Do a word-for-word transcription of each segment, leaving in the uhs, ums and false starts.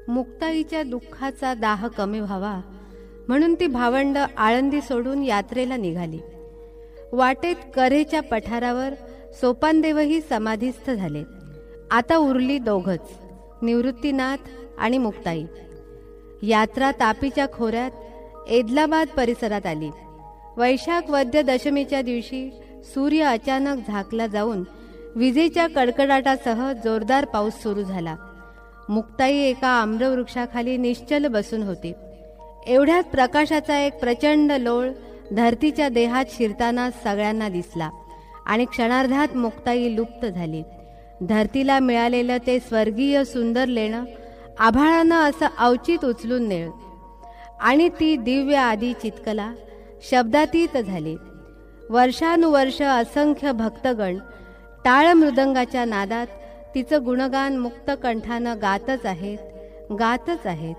मुक्ताईच्या दुःखाचा दाह कमी व्हावा म्हणून ती भावंड आळंदी सोडून यात्रेला निघाली. वाटेत कऱ्हेच्या पठारावर सोपानदेवही समाधीस्थ झाले. आता उरली दोघच, निवृत्तीनाथ आणि मुक्ताई. यात्रा तापीच्या खोऱ्यात एदलाबाद परिसरात आली. वैशाख वद्य दशमीच्या दिवशी सूर्य अचानक झाकला जाऊन विजेच्या कडकडाटासह जोरदार पाऊस सुरू झाला. मुक्ताई एका आम्रवृक्षाखाली निश्चल बसून होती. एवढ्यात प्रकाशाचा एक प्रचंड लोळ धरतीच्या देहात शिरताना सगळ्यांना दिसला आणि क्षणार्धात मुक्ताई लुप्त झाली. धरतीला मिळालेलं ते स्वर्गीय सुंदर लेणं आभाळानं असं अवचित उचलून नेळ आणि ती दिव्य आदी चितकला शब्दातीत झाली. वर्षानुवर्ष असंख्य भक्तगण टाळ मृदंगाच्या नादात तिचं गुणगान मुक्त कंठानं गातच आहेत, गातच आहेत.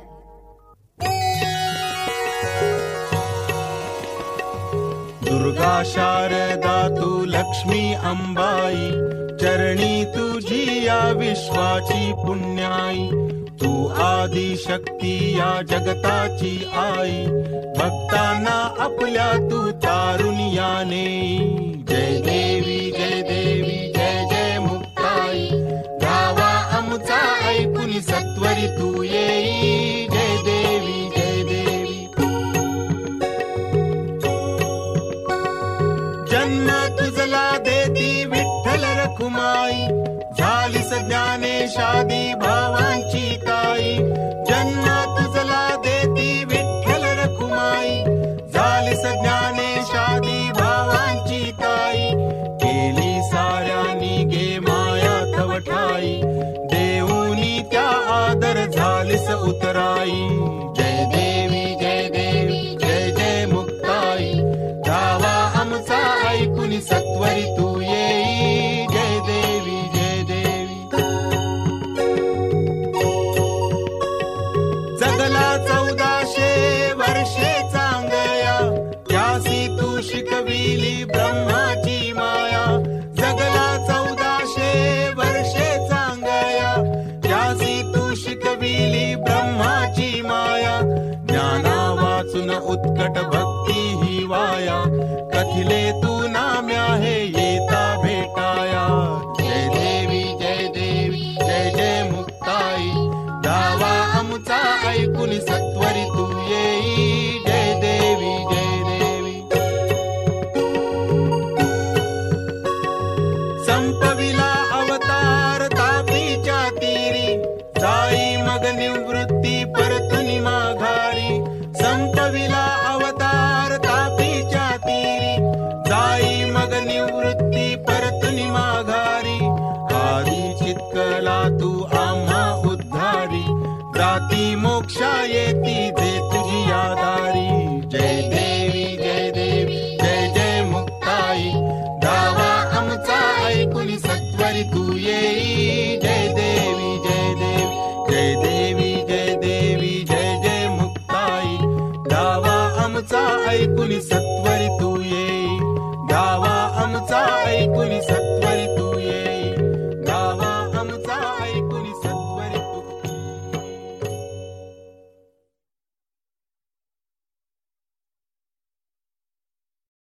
दुर्गा शारदा तू लक्ष्मी अंबाई, चरणी तुझी या विश्वाची पुण्याई. तू आदि शक्ती या जगताची आई, भक्तांना आपल्या तू तारुण्याने. जय देवी जय देवी जय जय मुक्ताई, गावा आमचा ऐकून सत्वरी तू येई. जय देवी जय देवी. जन्म तुझला देती विठ्ठल रखुमाई, झालीस ज्ञानेशादी भावांची ताई. जन्म तुझला देती विठ्ठल रखुमाई, झालीस ज्ञानेशादी भावांची ताई. केली साऱ्यांनी गे माया थवठाई, देऊनी त्या आदर झालीस उतराई. जय देवी जय देवी जय जय मुक्ताई, गावा आमचा ऐकून सत्वरी तू येई. जय देवी जय देवी. जगला चौदाशे वर्षे चांगया, त्यासी तू शिकविली ब्रह्माची माया. जगला चौदाशे वर्षे चांगया, त्यासी तू शिकविली ब्रह्माची माया. ज्ञाना वाचून उत्कट भक्ती ही वाया, कथिले तू नाम्या हे येता भेटाया. जय देवी जय देवी जय जय मुक्ताई, गावा आमचा ऐकून सत्वरी तू येई. जय देवी जय देवी. संपविला अवतार तापीच्या तीरी, जाई मग निवृत्ती परतुनी माघारी. संपविला अवतार तापीच्या तीरी, जाई मग निवृत्ती परतुनी माघारी. आदी चितकला तू आम्हा उद्धारी, जाती मोक्षा येती दे तुझी यादारी. जय देवी जय देवी जय जय मुक्ताई, गावा आमचा ऐकून सत्वरी तू येई.